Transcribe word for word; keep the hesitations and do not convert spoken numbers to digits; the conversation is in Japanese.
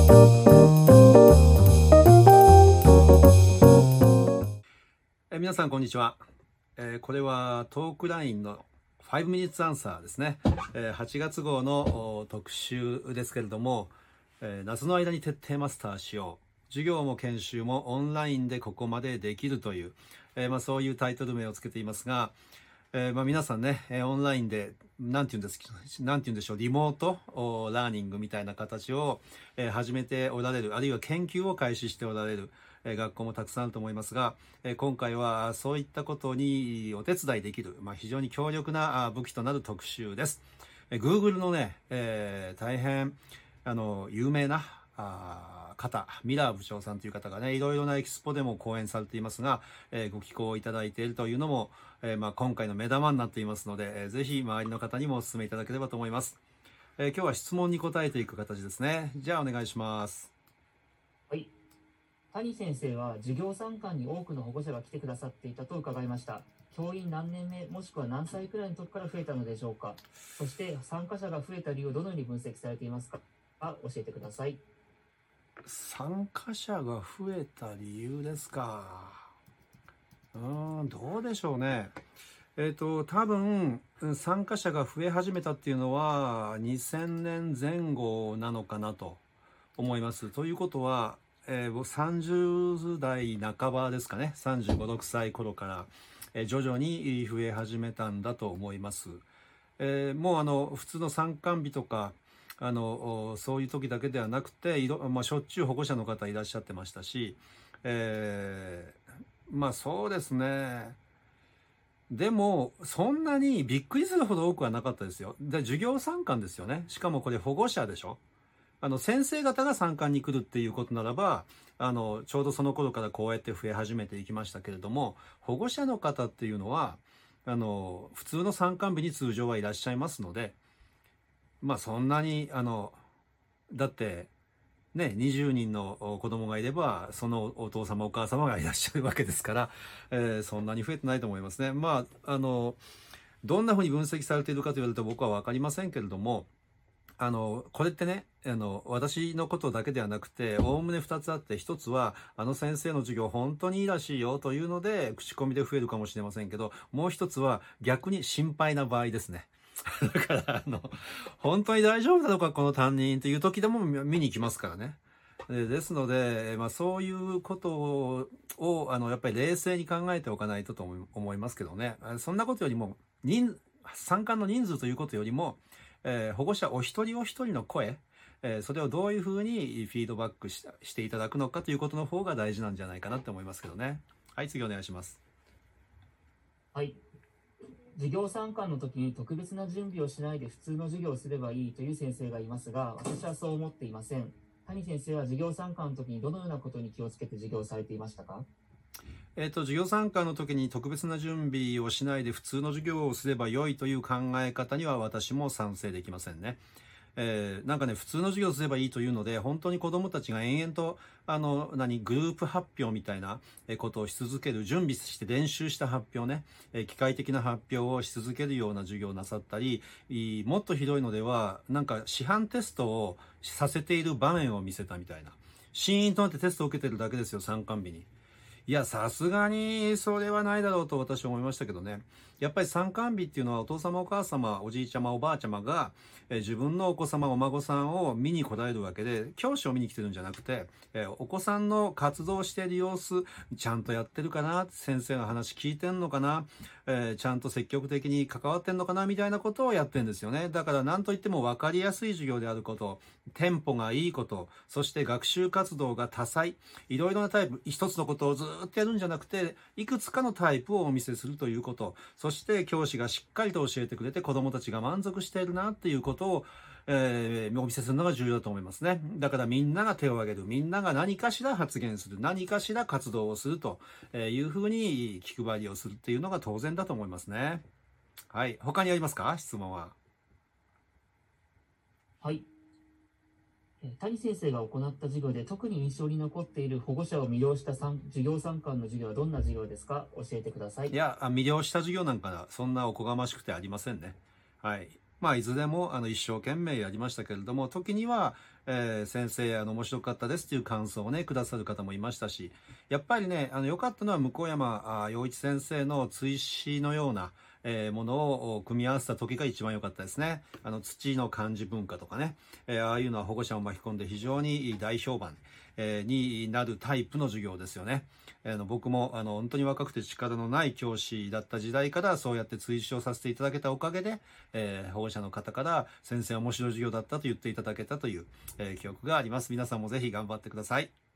え皆さんこんにちは、えー、これはトークラインのファイブミニッツアンサーですね、えー、はちがつ号の特集ですけれども、えー、夏の間に徹底マスターしよう、授業も研修もオンラインでここまでできるという、えーまあ、そういうタイトル名をつけていますが、えーまあ、皆さんね、オンラインでなんて言うんです、なんて言うんでしょう、リモートラーニングみたいな形を始めておられる、あるいは研究を開始しておられる学校もたくさんあると思いますが、今回はそういったことにお手伝いできる、まあ、非常に強力な武器となる特集です。Google のね、えー、大変あの有名なあ方、ミラー部長さんという方がね、いろいろなエキスポでも講演されていますが、えー、ご寄稿いただいているというのも、えーまあ、今回の目玉になっていますので、えー、ぜひ周りの方にもお勧めいただければと思います。えー、今日は質問に答えていく形ですね。じゃあお願いします。 はい。谷先生は授業参観に多くの保護者が来てくださっていたと伺いました。教員何年目もしくは何歳くらいの時から増えたのでしょうか。そして参加者が増えた理由をどのように分析されていますか、教えてください。 参加者が増えた理由ですか。うーん、どうでしょうね。えっと、多分、参加者が増え始めたっていうのは、にせんねんぜん後なのかなと思います。ということは、えー、僕さんじゅう代半ばですかね。さんじゅうご、ろくさい頃から、えー、徐々に増え始めたんだと思います。えー、もうあの、普通の参観日とか、あのそういう時だけではなくていろ、まあ、しょっちゅう保護者の方いらっしゃってましたし、えー、まあそうですね。でもそんなにびっくりするほど多くはなかったですよ。で、授業参観ですよね。しかもこれ保護者でしょ。あの先生方が参観に来るっていうことならば、あのちょうどその頃からこうやって増え始めていきましたけれども、保護者の方っていうのはあの普通の参観日に通常はいらっしゃいますので、まあそんなにあのだってね、にじゅうにんの子供がいればそのお父様お母様がいらっしゃるわけですから、えー、そんなに増えてないと思いますね。まああのどんなふうに分析されているかと言われると僕は分かりませんけれども、あのこれってね、あの私のことだけではなくておおむねふたつあって、ひとつはあの先生の授業本当にいいらしいよというので口コミで増えるかもしれませんけど、もう一つは逆に心配な場合ですね。だからあの本当に大丈夫なのかこの担任という時でも見に行きますからね。ですので、まあ、そういうことをあのやっぱり冷静に考えておかないとと思いますけどね。そんなことよりも人参観の人数ということよりも、えー、保護者お一人お一人の声、えー、それをどういうふうにフィードバックし、していただくのかということの方が大事なんじゃないかなって思いますけどね。はい、次お願いします。 はい。授業参観の時に特別な準備をしないで普通の授業をすればいいという先生がいますが、私はそう思っていません。谷先生は授業参観の時にどのようなことに気をつけて授業をされていましたか？ えっと、授業参観の時に特別な準備をしないで普通の授業をすれば良いという考え方には私も賛成できませんね。えー、なんかね、普通の授業をすればいいというので、本当に子どもたちが延々とあの何グループ発表みたいなことをし続ける、準備して練習した発表ね、えー、機械的な発表をし続けるような授業をなさったり、もっとひどいのではなんか市販テストをさせている場面を見せたみたいな、シーンとなってテストを受けてるだけですよ、参観日に。いや、さすがにそれはないだろうと私は思いましたけどね。やっぱり参観日っていうのはお父様お母様、おじいちゃまおばあちゃまが、え自分のお子様お孫さんを見に来られるわけで、教師を見に来てるんじゃなくて、えお子さんの活動している様子ちゃんとやってるかな、先生の話聞いてんのかな、えー、ちゃんと積極的に関わってんのかなみたいなことをやってるんですよね。だから何といっても分かりやすい授業であること、テンポがいいこと、そして学習活動が多彩、いろいろなタイプ、一つのことをずっとやるんじゃなくて、いくつかのタイプをお見せするということ、そして教師がしっかりと教えてくれて子どもたちが満足しているなっていうことを、えー、お見せするのが重要だと思いますね。だからみんなが手を挙げる、みんなが何かしら発言する、何かしら活動をするというふうに気配りをするっていうのが当然だと思いますね。はい。他にありますか？質問は。 はい。谷先生が行った授業で特に印象に残っている保護者を魅了した授業参観の授業はどんな授業ですか？教えてください。 いや、魅了した授業なんかそんなおこがましくてありませんね。はい。まあ、いずれもあの一生懸命やりましたけれども、時には、 えー先生、あの、面白かったですっていう感想をね、くださる方もいましたし、やっぱりね、あの、良かったのは向山あ陽一先生の追詩のような、えーものを組み合わせた時が一番良かったですね。あの、土の漢字文化とかね、えーああいうのは保護者を巻き込んで非常に大評判、えーになるタイプの授業ですよね。あの僕もあの本当に若くて力のない教師だった時代からそうやって追試をさせていただけたおかげで、えー保護者の方から先生面白い授業だったと言っていただけたという、えー記憶があります。皆さんもぜひ頑張ってください。